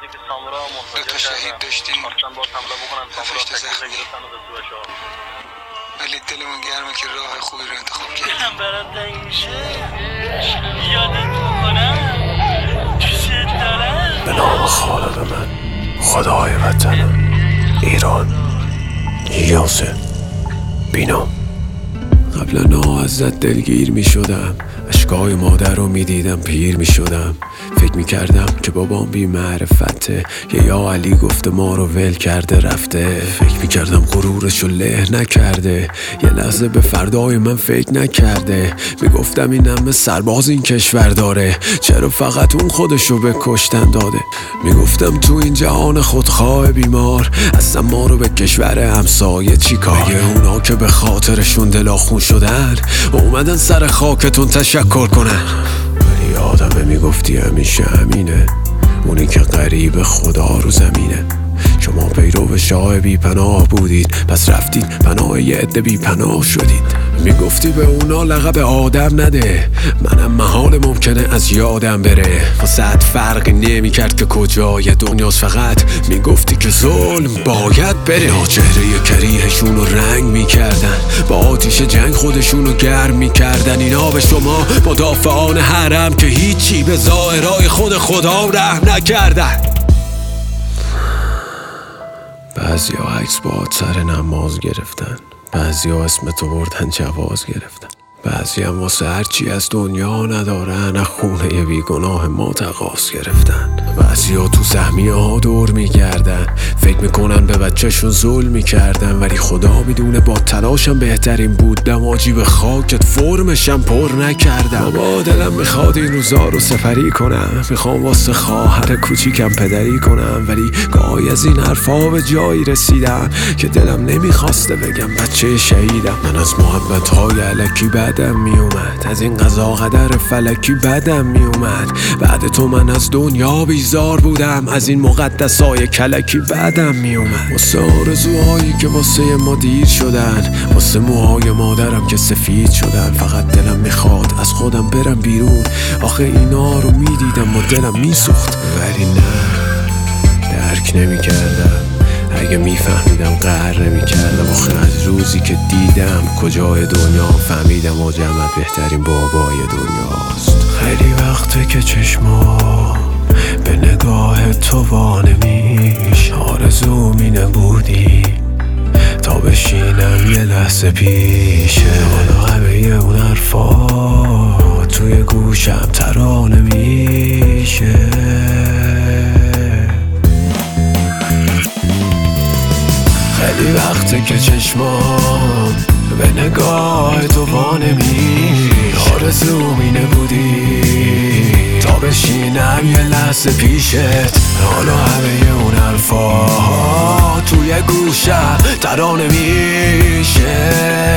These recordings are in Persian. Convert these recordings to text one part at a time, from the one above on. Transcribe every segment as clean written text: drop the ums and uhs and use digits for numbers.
نزدیک سامورا منفجر شهید داشتی خواستن باز حمله بکنن سامورا زخمی گرفتن و به سوشا ولی دلمون گرمه که راه خوبی رو انتخاب کردی. دلم برات تنگ میشه یادت میکنم دوست دارم. به نام خالق من، خدای وطنم، ایران، یاسر بینام. قبلا ازت دلگیر می شدم، اشکای مادر رو می دیدم پیر می شدم. فکر می کردم که بابام بی معرفته، یا علی گفته ما رو ول کرده رفته. فکر می کردم غرورشو له نکرده، یه لحظه به فردای من فکر نکرده. می گفتم این همه سرباز این کشور داره، چرا فقط اون خودشو به کشتن داده. می گفتم تو این جهان خودخواه بیمار، اصلا ما رو به کشور همسایه چی کار. مگه اونا که به خاطرشون دلاخون شدن اومدن سر خاکتون تشکر کنن؟ ولی آدمه میگفتی همیشه همینه، اونی که قریب خدا رو زمینه. شما پیرو شاه بی پناه بودید، پس رفتید پناه یه عده بی پناه شدید. میگفتی به اونا لقب آدم نده، منم محال ممکنه از یادم بره. واسه فرقی نمی کرد که کجای دنیاست، فقط میگفتی که ظلم باید بره. چهره کریهشون رو رنگ میکردن، با آتیش جنگ خودشون رو گرم میکردن. اینا به شما مدافعان حرم که هیچی به ظاهرای خود خدا رحم نکردن. بعضی ها عکس با سر نماز گرفتن، بعضی ها اسم تو بردن جواز گرفتن، بعضی هم واسه هرچی از دنیا ندارن از خونه بیگناه ما تقاص گرفتن. بعضی ها تو سهمیه ها دور میگردن، فکر میکنن به بچهشون ظلم میکردن، ولی خدا میدونه با تلاشم بهترین بود دماجی به خاکت فرمشم پر نکردم. بابا دلم میخواد این روزا رو سپری کنم، میخوام واسه خواهر کوچیکم پدری کنم، ولی گاهی از این حرفا به جایی رسیدم که دلم نمیخواسته بگم بچه شهیدم. من از محبت های الکی بدم میومد، از این قضا قدر فلکی بدم میومد. بعد تو من از دنیا بیزار بودم، از این مقدسای کلکی بدم میومد. واسه آرزوهایی که واسه ما دیر شدن، واسه موهای مادرم که سفید شدن. فقط دلم میخواد از خودم برم بیرون، آخه اینا رو میدیدم و دلم میسوخت، ولی نه درک نمیکردم. اگه میفهمیدم قهر نمیکردم. آخه از روزی که دیدم کجای دنیا فهمیدم و جمعت بهترین بابای دنیاست. خیلی وقته که چشمام به نگاه تو وانمیش، آرزو می نبودی تا بشینم یه لحظه پیشه. حالا همه اون حرفا توی گوشم ترانه میشه. خیلی وقته که چشمام به نگاه تو وانمیش، آرزو می نبودی تا بشینم یه لحظه پیشت. حالا همه اون حرفا توی گوشم ترانه میشه.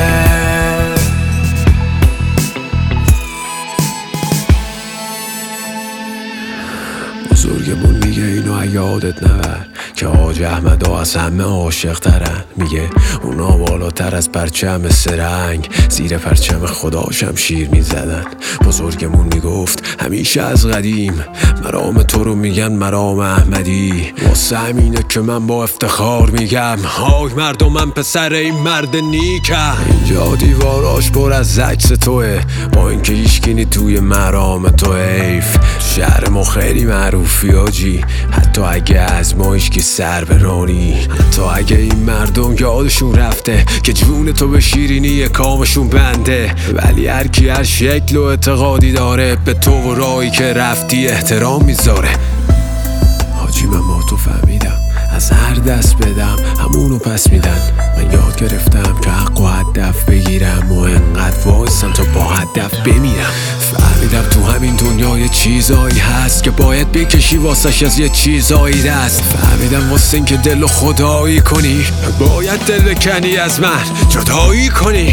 بزرگمون میگه اینو یادت نبر که حاج احمدا از همه عاشق ترن. میگه اونا بالاتر از پرچم سرنگ زیر پرچم خدا شمشیر میزدن. بزرگمون میگفت همیشه از قدیم مرام تو رو میگن مرام احمدی. واسه همینه که من با افتخار میگم های مردمم پسر این مرد نیکم. اینجا دیواراش پر از عکس توه، با اینکه هیچکی توی مرام تو حیف. شهر ما خیلی معروفی آجی، حتی اگه از ما هیچکی سر برانی. حتی اگه این مردم یادشون رفته که جون تو به شیرینی کامشون بنده. ولی هر کی هر شکل و اعتقادی داره به تو و راهی که رفتی احترام میذاره. حاجی من با تو فهمیدم از هر دست بدم همونو پس میدن. من یاد گرفتم که حق و هدف بگیرم و انقدر وایسم تا با هدف بمیرم. فهمیدم تو همین دنیا یه چیزایی هست که باید بکشی واسش از یه چیزایی دست. فهمیدم واسه این که دل و خدایی کنی باید دل بکنی از من جدایی کنی.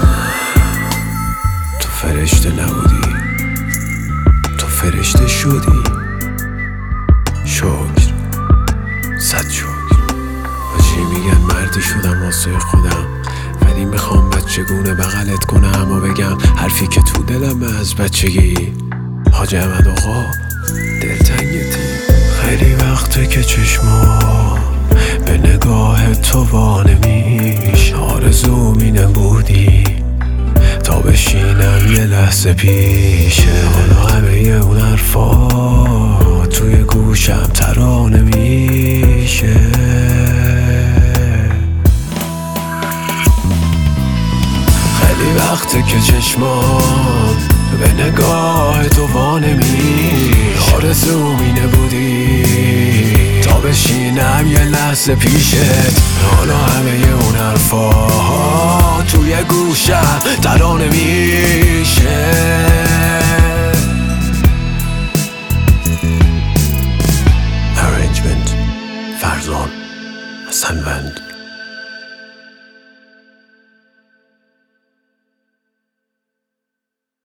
تو فرشته نبودی، تو فرشته شدی. شکر، صد شکر. بچه میگن مردی شدم واسه خودم، ولی میخوام بچگونه بغلت کنم و بگم حرفی که تو دلم از بچگی. حاج احمد آقا دلتنگتی. خیلی وقت وقته که چشمام به نگاه تو وانمیش، آرزو می نبودی تا بشینم یه لحظه پیشه. حالا همه اون حرفا توی گوشم ترانه میشه. خیلی وقته که چشمام به نگاه تو وانمیش، آرزو می نبودی تا بشینم یه لحظه پیشت. حالا همه اون حرفا توی گوشم ترانه میشه.